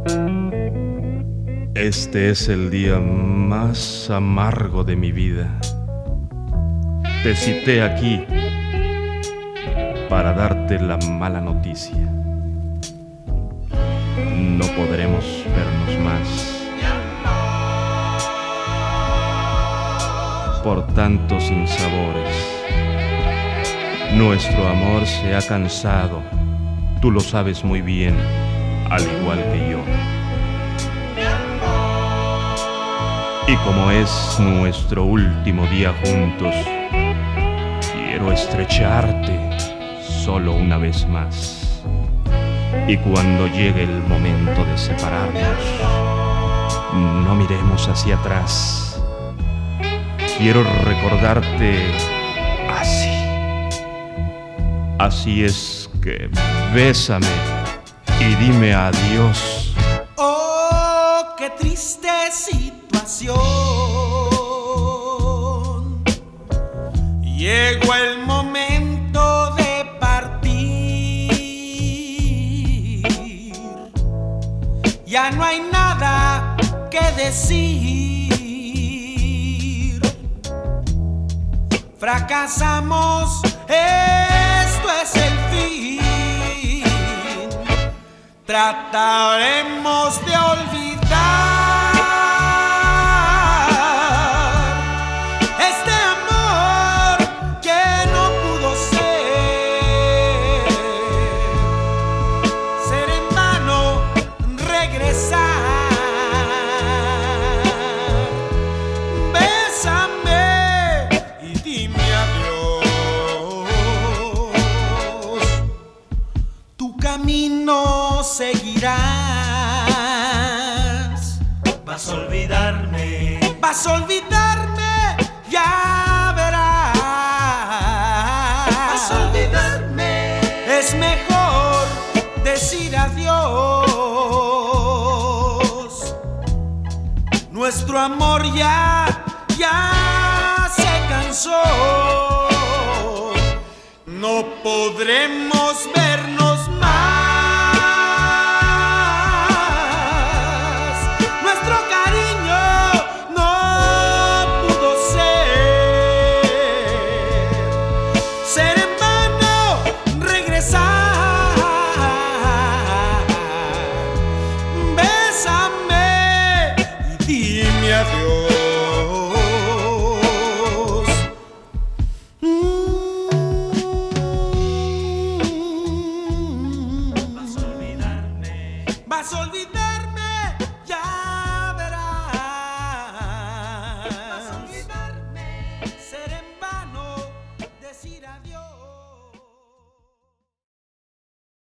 Este es el día más amargo de mi vida. Te cité aquí para darte la mala noticia. No podremos vernos más. Por tantos sinsabores, nuestro amor se ha cansado. Tú lo sabes muy bien, al igual que yo. Y como es nuestro último día juntos, quiero estrecharte solo una vez más. Y cuando llegue el momento de separarnos, no miremos hacia atrás. Quiero recordarte así. Así es que bésame y dime adiós. Oh, qué triste situación. Llegó el momento de partir. Ya no hay nada que decir. Fracasamos, esto es el fin. Trataremos de olvidar este amor que no pudo ser en vano regresar. Bésame y dime adiós. Tu camino seguirás. Vas a olvidarme, Vas a olvidarme, ya verás. vas a olvidarme. Es mejor decir adiós. Nuestro amor ya se cansó. No podremos vernos más. Nuestro cariño no pudo ser en vano regresar. Bésame y dime adiós. Vas a olvidarme. Vas a olvidar.